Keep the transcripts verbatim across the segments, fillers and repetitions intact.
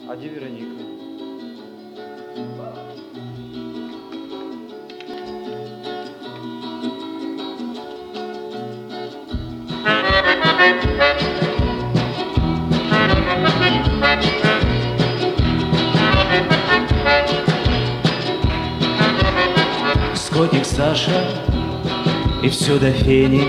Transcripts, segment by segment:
А где Вероника? Скотник Саша и все до фени.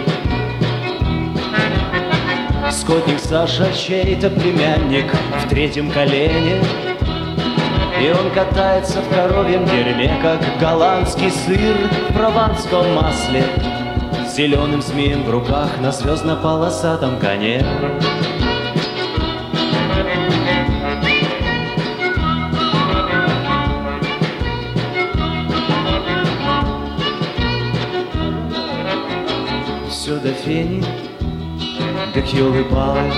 Скотник Саша чей-то племянник в третьем колене. И он катается в коровьем дерьме, как голландский сыр в прованском масле, с зеленым змеем в руках на звездно-полосатом коне. Все до фени, как елы-палы,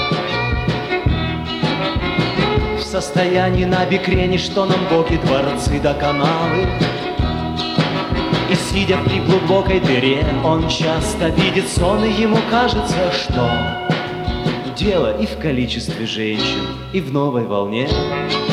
в состоянии на бикрени, что нам боги, дворцы да каналы. И сидя при глубокой дыре, он часто видит сон, и ему кажется, что дело и в количестве женщин, и в новой волне.